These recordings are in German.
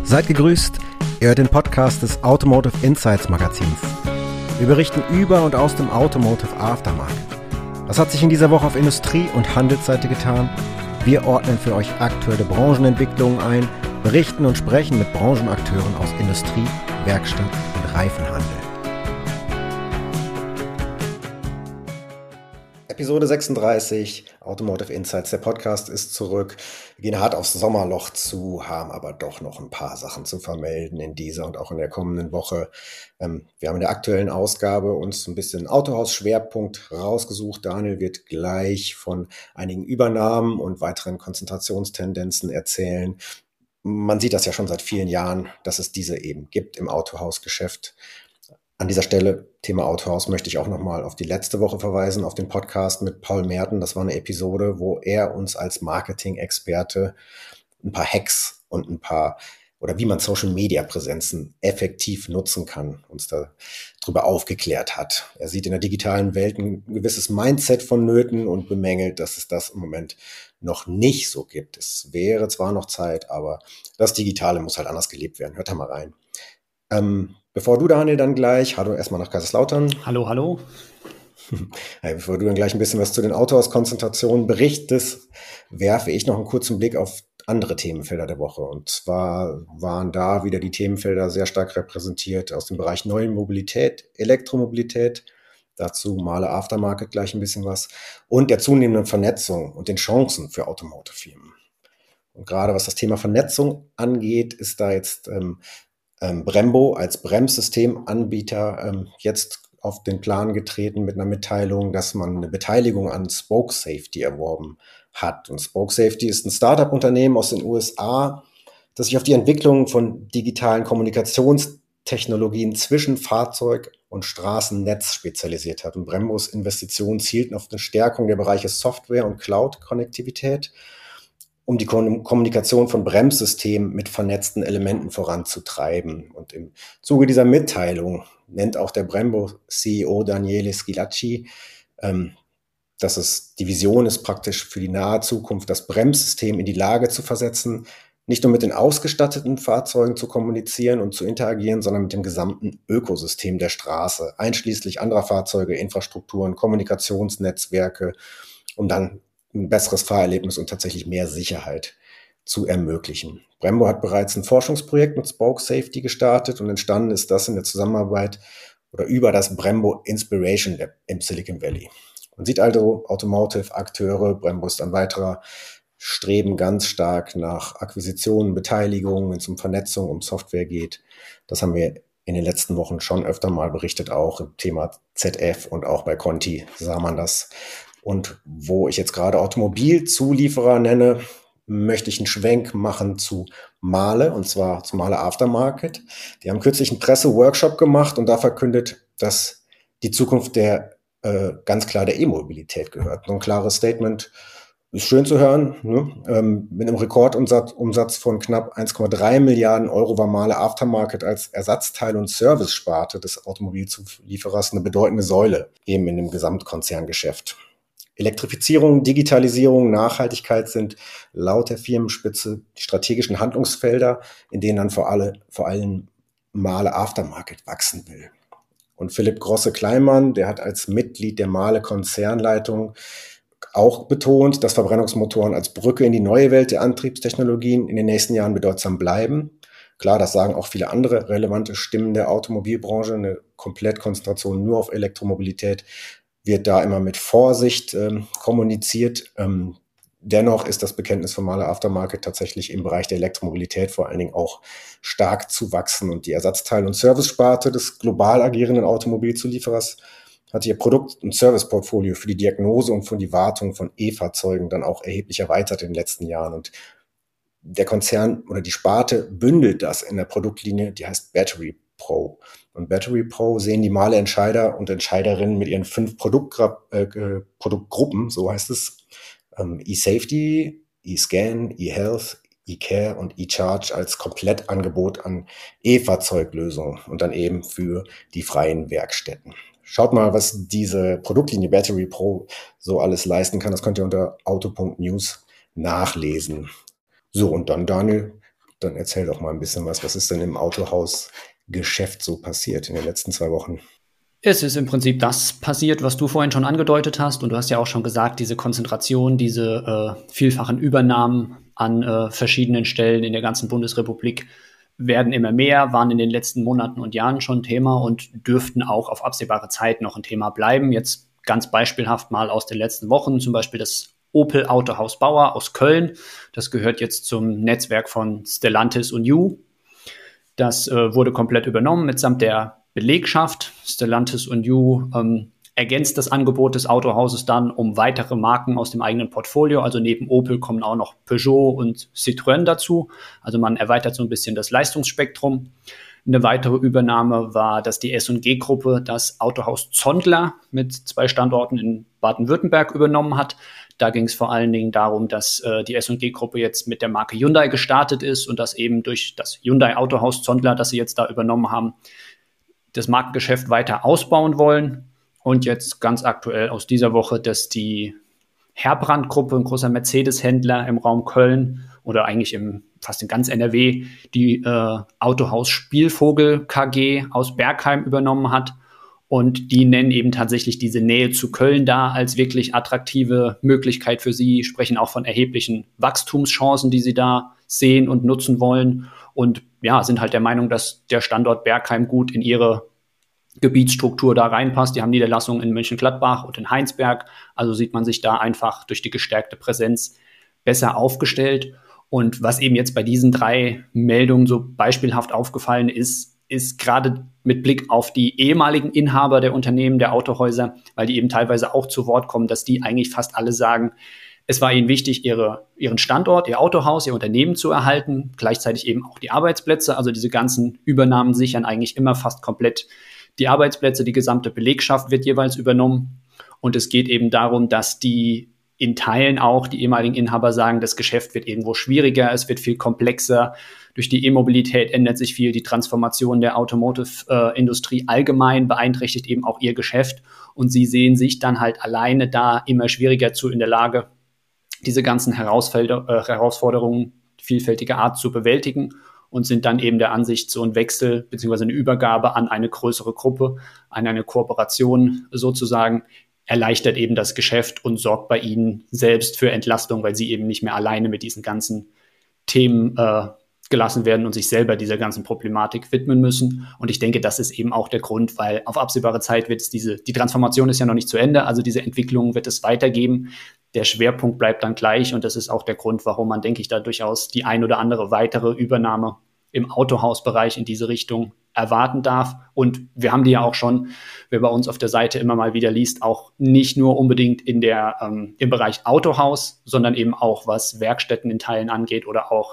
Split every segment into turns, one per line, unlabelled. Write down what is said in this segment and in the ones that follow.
Seid gegrüßt, ihr hört den Podcast des Automotive Insights Magazins. Wir berichten über und aus dem Automotive Aftermarket. Was hat sich in dieser Woche auf Industrie- und Handelsseite getan? Wir ordnen für euch aktuelle Branchenentwicklungen ein, berichten und sprechen mit Branchenakteuren aus Industrie, Werkstatt und Reifenhandel. Episode 36, Automotive Insights. Der Podcast ist zurück. Wir gehen hart aufs Sommerloch zu, haben aber doch noch ein paar Sachen zu vermelden in dieser und auch in der kommenden Woche. Wir haben in der aktuellen Ausgabe uns ein bisschen Autohaus-Schwerpunkt rausgesucht. Daniel wird gleich von einigen Übernahmen und weiteren Konzentrationstendenzen erzählen. Man sieht das ja schon seit vielen Jahren, dass es diese eben gibt im Autohausgeschäft. An dieser Stelle, Thema Autohaus, möchte ich auch nochmal auf die letzte Woche verweisen, auf den Podcast mit Paul Merten. Das war eine Episode, wo er uns als Marketing-Experte ein paar Hacks und wie man Social-Media-Präsenzen effektiv nutzen kann, uns darüber aufgeklärt hat. Er sieht in der digitalen Welt ein gewisses Mindset vonnöten und bemängelt, dass es das im Moment noch nicht so gibt. Es wäre zwar noch Zeit, aber das Digitale muss halt anders gelebt werden. Hört da mal rein. Bevor du, Daniel, dann gleich, hallo erstmal nach Kaiserslautern.
Hallo.
Hey, bevor du dann gleich ein bisschen was zu den Autohauskonzentrationen berichtest, werfe ich noch einen kurzen Blick auf andere Themenfelder der Woche. Und zwar waren da wieder die Themenfelder sehr stark repräsentiert aus dem Bereich neue Mobilität, Elektromobilität, dazu Mahle Aftermarket gleich ein bisschen was, und der zunehmenden Vernetzung und den Chancen für Automotive-Firmen. Und gerade was das Thema Vernetzung angeht, ist da jetzt Brembo als Bremssystemanbieter jetzt auf den Plan getreten mit einer Mitteilung, dass man eine Beteiligung an Spoke Safety erworben hat. Und Spoke Safety ist ein Startup-Unternehmen aus den USA, das sich auf die Entwicklung von digitalen Kommunikationstechnologien zwischen Fahrzeug und Straßennetz spezialisiert hat. Und Brembos Investitionen zielten auf eine Stärkung der Bereiche Software und Cloud-Konnektivität, um die Kommunikation von Bremssystemen mit vernetzten Elementen voranzutreiben. Und im Zuge dieser Mitteilung nennt auch der Brembo-CEO Daniele Schillaci, die Vision ist praktisch für die nahe Zukunft, das Bremssystem in die Lage zu versetzen, nicht nur mit den ausgestatteten Fahrzeugen zu kommunizieren und zu interagieren, sondern mit dem gesamten Ökosystem der Straße, einschließlich anderer Fahrzeuge, Infrastrukturen, Kommunikationsnetzwerke, um dann ein besseres Fahrerlebnis und tatsächlich mehr Sicherheit zu ermöglichen. Brembo hat bereits ein Forschungsprojekt mit Spoke Safety gestartet und entstanden ist das in der Zusammenarbeit oder über das Brembo Inspiration Lab im Silicon Valley. Man sieht also Automotive-Akteure, Brembo ist ein weiterer, streben ganz stark nach Akquisitionen, Beteiligungen, wenn es um Vernetzung, um Software geht. Das haben wir in den letzten Wochen schon öfter mal berichtet, auch im Thema ZF und auch bei Conti sah man das. Und wo ich jetzt gerade Automobilzulieferer nenne, möchte ich einen Schwenk machen zu Mahle, und zwar zu Mahle Aftermarket. Die haben kürzlich einen Presseworkshop gemacht und da verkündet, dass die Zukunft ganz klar der E-Mobilität gehört. So ein klares Statement ist schön zu hören. Ne? Mit einem Rekordumsatz von knapp 1,3 Milliarden Euro war Mahle Aftermarket als Ersatzteil- und Service-Sparte des Automobilzulieferers eine bedeutende Säule eben in dem Gesamtkonzerngeschäft. Elektrifizierung, Digitalisierung, Nachhaltigkeit sind laut der Firmenspitze die strategischen Handlungsfelder, in denen dann vor allem Mahle Aftermarket wachsen will. Und Philipp Grosse-Kleinmann, der hat als Mitglied der Mahle Konzernleitung auch betont, dass Verbrennungsmotoren als Brücke in die neue Welt der Antriebstechnologien in den nächsten Jahren bedeutsam bleiben. Klar, das sagen auch viele andere relevante Stimmen der Automobilbranche. Eine Komplettkonzentration nur auf Elektromobilität wird da immer mit Vorsicht kommuniziert. Dennoch ist das Bekenntnis von Mahle Aftermarket tatsächlich im Bereich der Elektromobilität vor allen Dingen auch stark zu wachsen. Und die Ersatzteil- und Servicesparte des global agierenden Automobilzulieferers hat ihr Produkt- und Serviceportfolio für die Diagnose und für die Wartung von E-Fahrzeugen dann auch erheblich erweitert in den letzten Jahren. Und der Konzern oder die Sparte bündelt das in der Produktlinie, die heißt Battery Pro. Und Battery Pro sehen die Mahle Entscheider und Entscheiderinnen mit ihren 5 Produktgruppen, so heißt es, E-Safety, E-Scan, E-Health, E-Care und E-Charge als Komplettangebot an E-Fahrzeuglösungen und dann eben für die freien Werkstätten. Schaut mal, was diese Produktlinie Battery Pro so alles leisten kann. Das könnt ihr unter auto.news nachlesen. So, und dann, Daniel, dann erzähl doch mal ein bisschen was. Was ist denn im Autohausgeschäft so passiert in den letzten 2 Wochen?
Es ist im Prinzip das passiert, was du vorhin schon angedeutet hast. Und du hast ja auch schon gesagt, diese Konzentration, diese vielfachen Übernahmen an verschiedenen Stellen in der ganzen Bundesrepublik werden immer mehr, waren in den letzten Monaten und Jahren schon Thema und dürften auch auf absehbare Zeit noch ein Thema bleiben. Jetzt ganz beispielhaft mal aus den letzten Wochen, zum Beispiel das Opel Autohaus Bauer aus Köln. Das gehört jetzt zum Netzwerk von Stellantis und You. Das wurde komplett übernommen mitsamt der Belegschaft. Stellantis und You ergänzt das Angebot des Autohauses dann um weitere Marken aus dem eigenen Portfolio. Also neben Opel kommen auch noch Peugeot und Citroën dazu. Also man erweitert so ein bisschen das Leistungsspektrum. Eine weitere Übernahme war, dass die S&G-Gruppe das Autohaus Zondler mit 2 Standorten in Baden-Württemberg übernommen hat. Da ging es vor allen Dingen darum, dass die S&G-Gruppe jetzt mit der Marke Hyundai gestartet ist und dass eben durch das Hyundai-Autohaus Zondler, das sie jetzt da übernommen haben, das Markengeschäft weiter ausbauen wollen. Und jetzt ganz aktuell aus dieser Woche, dass die Heerbrand-Gruppe, ein großer Mercedes-Händler im Raum Köln oder eigentlich fast in ganz NRW, die Autohaus Spielvogel KG aus Bergheim übernommen hat. Und die nennen eben tatsächlich diese Nähe zu Köln da als wirklich attraktive Möglichkeit für sie, sprechen auch von erheblichen Wachstumschancen, die sie da sehen und nutzen wollen. Und ja, sind halt der Meinung, dass der Standort Bergheim gut in ihre Gebietsstruktur da reinpasst. Die haben Niederlassungen in Mönchengladbach und in Heinsberg. Also sieht man sich da einfach durch die gestärkte Präsenz besser aufgestellt. Und was eben jetzt bei diesen 3 Meldungen so beispielhaft aufgefallen ist gerade mit Blick auf die ehemaligen Inhaber der Unternehmen, der Autohäuser, weil die eben teilweise auch zu Wort kommen, dass die eigentlich fast alle sagen, es war ihnen wichtig, ihren Standort, ihr Autohaus, ihr Unternehmen zu erhalten, gleichzeitig eben auch die Arbeitsplätze. Also diese ganzen Übernahmen sichern eigentlich immer fast komplett die Arbeitsplätze, die gesamte Belegschaft wird jeweils übernommen. Und es geht eben darum, dass die in Teilen auch die ehemaligen Inhaber sagen, das Geschäft wird irgendwo schwieriger, es wird viel komplexer. Durch die E-Mobilität ändert sich viel, die Transformation der Automotive-Industrie allgemein beeinträchtigt eben auch ihr Geschäft. Und sie sehen sich dann halt alleine da immer schwieriger in der Lage, diese ganzen Herausforderungen vielfältiger Art zu bewältigen und sind dann eben der Ansicht, so ein Wechsel bzw. eine Übergabe an eine größere Gruppe, an eine Kooperation sozusagen, erleichtert eben das Geschäft und sorgt bei ihnen selbst für Entlastung, weil sie eben nicht mehr alleine mit diesen ganzen Themen gelassen werden und sich selber dieser ganzen Problematik widmen müssen. Und ich denke, das ist eben auch der Grund, weil auf absehbare Zeit wird es die Transformation ist ja noch nicht zu Ende, also diese Entwicklung wird es weitergeben. Der Schwerpunkt bleibt dann gleich und das ist auch der Grund, warum man, denke ich, da durchaus die ein oder andere weitere Übernahme im Autohausbereich in diese Richtung erwarten darf. Und wir haben die ja auch schon, wer bei uns auf der Seite immer mal wieder liest, auch nicht nur unbedingt im Bereich Autohaus, sondern eben auch was Werkstätten in Teilen angeht oder auch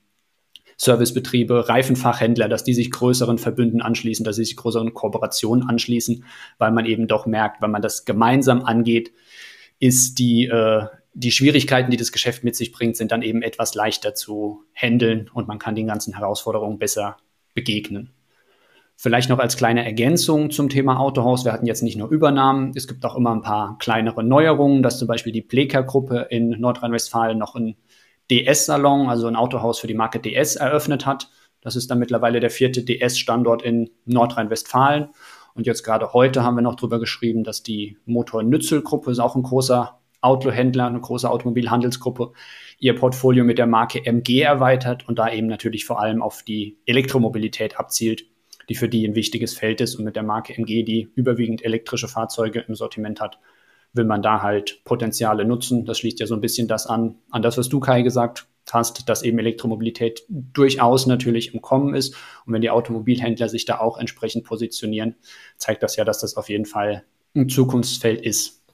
Servicebetriebe, Reifenfachhändler, dass die sich größeren Verbünden anschließen, dass sie sich größeren Kooperationen anschließen, weil man eben doch merkt, wenn man das gemeinsam angeht, ist die Schwierigkeiten, die das Geschäft mit sich bringt, sind dann eben etwas leichter zu handeln und man kann den ganzen Herausforderungen besser begegnen. Vielleicht noch als kleine Ergänzung zum Thema Autohaus. Wir hatten jetzt nicht nur Übernahmen, es gibt auch immer ein paar kleinere Neuerungen, dass zum Beispiel die Pleker-Gruppe in Nordrhein-Westfalen noch ein DS-Salon, also ein Autohaus für die Marke DS eröffnet hat. Das ist dann mittlerweile der 4. DS-Standort in Nordrhein-Westfalen. Und jetzt gerade heute haben wir noch drüber geschrieben, dass die Motor-Nützel-Gruppe, ist auch ein großer Autohändler, eine große Automobilhandelsgruppe, ihr Portfolio mit der Marke MG erweitert und da eben natürlich vor allem auf die Elektromobilität abzielt, die für die ein wichtiges Feld ist. Und mit der Marke MG, die überwiegend elektrische Fahrzeuge im Sortiment hat, will man da halt Potenziale nutzen. Das schließt ja so ein bisschen das an das, was du, Kai, gesagt hast, dass eben Elektromobilität durchaus natürlich im Kommen ist. Und wenn die Automobilhändler sich da auch entsprechend positionieren, zeigt das ja, dass das auf jeden Fall ein Zukunftsfeld ist.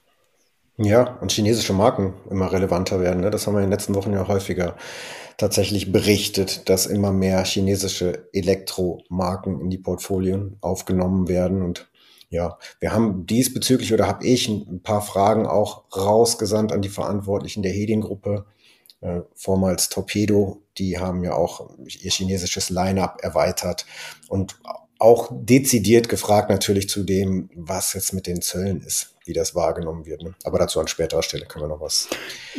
Ja, und chinesische Marken immer relevanter werden. Ne? Das haben wir in den letzten Wochen ja häufiger tatsächlich berichtet, dass immer mehr chinesische Elektromarken in die Portfolien aufgenommen werden. Und ja, wir haben diesbezüglich oder habe ich ein paar Fragen auch rausgesandt an die Verantwortlichen der Hedin-Gruppe, vormals Torpedo. Die haben ja auch ihr chinesisches Line-up erweitert und auch dezidiert gefragt natürlich zu dem, was jetzt mit den Zöllen ist, wie das wahrgenommen wird. Ne? Aber dazu an späterer Stelle können wir noch was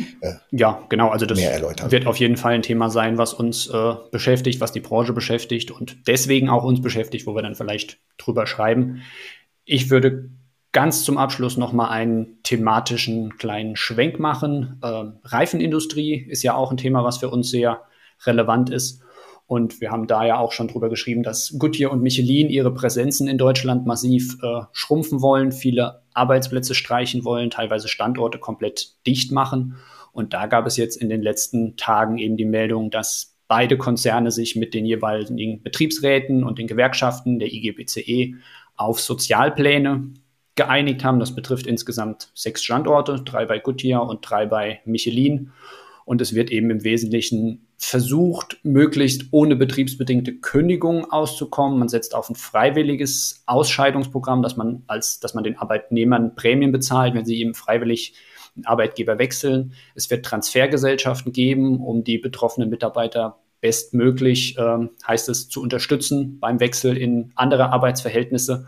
ja, genau. Also das
mehr erläutern.
Wird auf jeden Fall ein Thema sein, was uns beschäftigt, was die Branche beschäftigt und deswegen auch uns beschäftigt, wo wir dann vielleicht drüber schreiben. Ich würde ganz zum Abschluss noch mal einen thematischen kleinen Schwenk machen. Reifenindustrie ist ja auch ein Thema, was für uns sehr relevant ist. Und wir haben da ja auch schon drüber geschrieben, dass Goodyear und Michelin ihre Präsenzen in Deutschland massiv schrumpfen wollen, viele Arbeitsplätze streichen wollen, teilweise Standorte komplett dicht machen. Und da gab es jetzt in den letzten Tagen eben die Meldung, dass beide Konzerne sich mit den jeweiligen Betriebsräten und den Gewerkschaften der IG BCE auf Sozialpläne geeinigt haben. Das betrifft insgesamt 6 Standorte, 3 bei Goodyear und 3 bei Michelin. Und es wird eben im Wesentlichen versucht, möglichst ohne betriebsbedingte Kündigung auszukommen. Man setzt auf ein freiwilliges Ausscheidungsprogramm, dass man den Arbeitnehmern Prämien bezahlt, wenn sie eben freiwillig den Arbeitgeber wechseln. Es wird Transfergesellschaften geben, um die betroffenen Mitarbeiter bestmöglich, heißt es, zu unterstützen beim Wechsel in andere Arbeitsverhältnisse.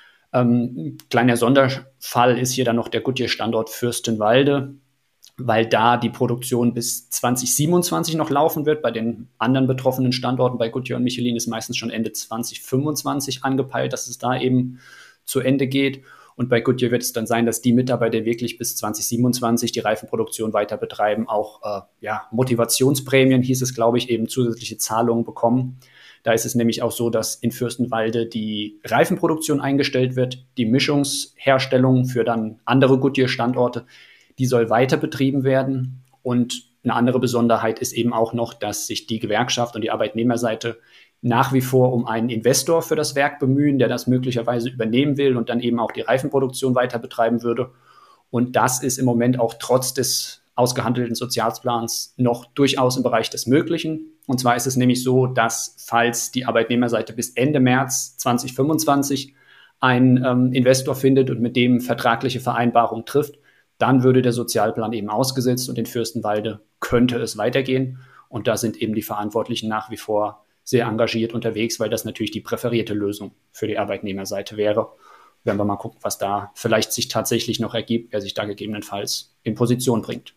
Kleiner Sonderfall ist hier dann noch der Goodyear-Standort Fürstenwalde, weil da die Produktion bis 2027 noch laufen wird. Bei den anderen betroffenen Standorten, bei Goodyear und Michelin, ist meistens schon Ende 2025 angepeilt, dass es da eben zu Ende geht. Und bei Goodyear wird es dann sein, dass die Mitarbeiter wirklich bis 2027 die Reifenproduktion weiter betreiben, auch Motivationsprämien, hieß es, glaube ich, eben zusätzliche Zahlungen bekommen. Da ist es nämlich auch so, dass in Fürstenwalde die Reifenproduktion eingestellt wird, die Mischungsherstellung für dann andere Goodyear-Standorte, die soll weiter betrieben werden. Und eine andere Besonderheit ist eben auch noch, dass sich die Gewerkschaft und die Arbeitnehmerseite nach wie vor um einen Investor für das Werk bemühen, der das möglicherweise übernehmen will und dann eben auch die Reifenproduktion weiter betreiben würde. Und das ist im Moment auch trotz des ausgehandelten Sozialplans noch durchaus im Bereich des Möglichen. Und zwar ist es nämlich so, dass falls die Arbeitnehmerseite bis Ende März 2025 einen Investor findet und mit dem vertragliche Vereinbarung trifft, dann würde der Sozialplan eben ausgesetzt und in Fürstenwalde könnte es weitergehen. Und da sind eben die Verantwortlichen nach wie vor sehr engagiert unterwegs, weil das natürlich die präferierte Lösung für die Arbeitnehmerseite wäre. Werden wir mal gucken, was da vielleicht sich tatsächlich noch ergibt, wer sich da gegebenenfalls in Position bringt.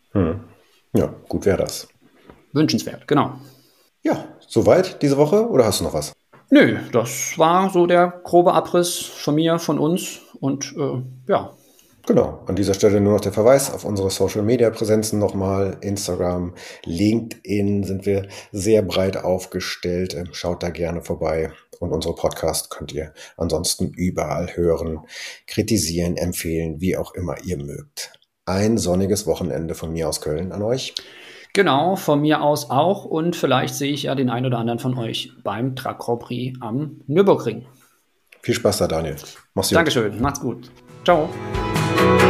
Ja, gut wäre das.
Wünschenswert, genau.
Ja, soweit diese Woche oder hast du noch was?
Nö, das war so der grobe Abriss von mir, von uns und ja.
Genau, an dieser Stelle nur noch der Verweis auf unsere Social-Media-Präsenzen nochmal. Instagram, LinkedIn sind wir sehr breit aufgestellt. Schaut da gerne vorbei. Und unsere Podcast könnt ihr ansonsten überall hören, kritisieren, empfehlen, wie auch immer ihr mögt. Ein sonniges Wochenende von mir aus Köln an euch.
Genau, von mir aus auch. Und vielleicht sehe ich ja den einen oder anderen von euch beim Truck Grand Prix am Nürburgring.
Viel Spaß da, Daniel.
Mach's gut. Dankeschön, macht's gut. Ciao.